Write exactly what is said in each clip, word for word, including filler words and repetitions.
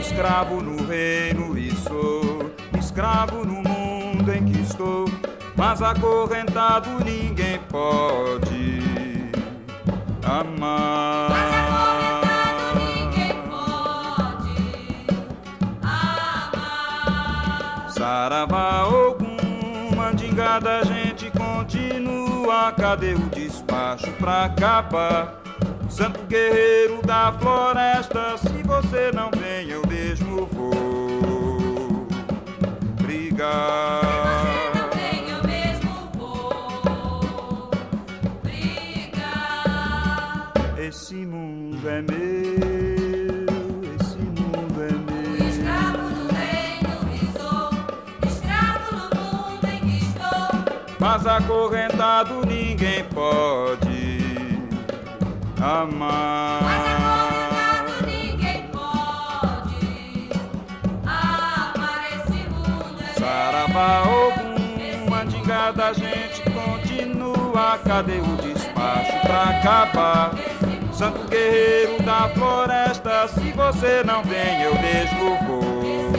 escravo no reino e sou escravo no mundo em que estou, mas acorrentado ninguém pode amar. Mas acorrentado ninguém pode amar. Saravá Ogum, mandinga da gente continua, cadê o despacho pra acabar? Santo guerreiro da floresta, se você não vem eu mesmo vou brigar. Se você não vem eu mesmo vou brigar. Esse mundo é meu, esse mundo é meu. Escravo no reino e sou escravo no mundo em que estou, Mas acorrentado ninguém pode amar. mas acorrentado ninguém pode amar. Esse mundo é Saravá Ogum, mandinga da gente continua, cadê o despacho pra acabar? Santo guerreiro da floresta, se você não vem eu mesmo vou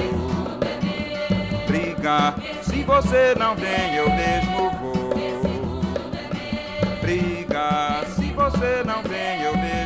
brigar. Se você não vem eu mesmo vou brigar. Se você não vem eu mesmo